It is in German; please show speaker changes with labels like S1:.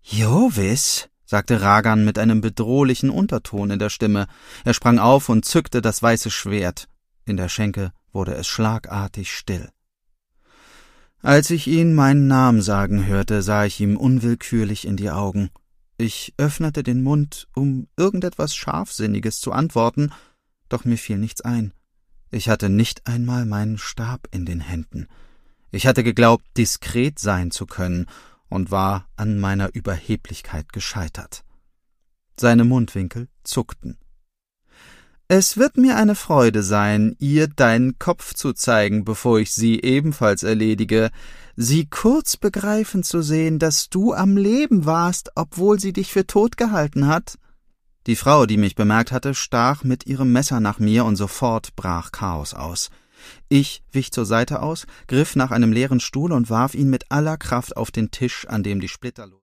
S1: »Jovis«, sagte Ragan mit einem bedrohlichen Unterton in der Stimme. Er sprang auf und zückte das weiße Schwert. In der Schenke wurde es schlagartig still. Als ich ihn meinen Namen sagen hörte, sah ich ihm unwillkürlich in die Augen. Ich öffnete den Mund, um irgendetwas Scharfsinniges zu antworten, doch mir fiel nichts ein. Ich hatte nicht einmal meinen Stab in den Händen. Ich hatte geglaubt, diskret sein zu können und war an meiner Überheblichkeit gescheitert. Seine Mundwinkel zuckten. »Es wird mir eine Freude sein, ihr deinen Kopf zu zeigen, bevor ich sie ebenfalls erledige, sie kurz begreifen zu sehen, dass du am Leben warst, obwohl sie dich für tot gehalten hat.« Die Frau, die mich bemerkt hatte, stach mit ihrem Messer nach mir und sofort brach Chaos aus. Ich wich zur Seite aus, griff nach einem leeren Stuhl und warf ihn mit aller Kraft auf den Tisch, an dem die Splitter